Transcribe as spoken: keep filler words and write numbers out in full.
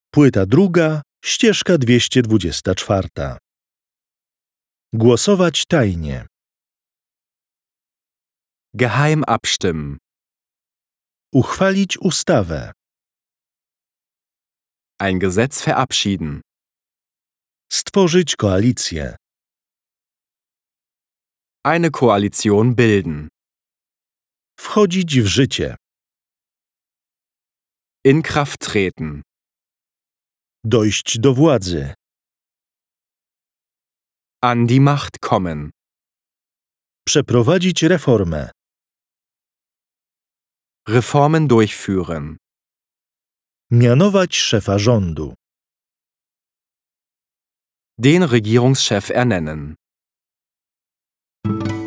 Płyta druga, ścieżka dwieście dwudziesta czwarta. Głosować tajnie. Geheim abstimmen. Uchwalić ustawę. Ein Gesetz verabschieden. Stworzyć koalicję. Eine Koalition bilden. Wchodzić w życie. In Kraft treten. Dojść do władzy. An die Macht kommen. Przeprowadzić reformę. Reformen durchführen. Mianować szefa rządu. Den Regierungschef ernennen.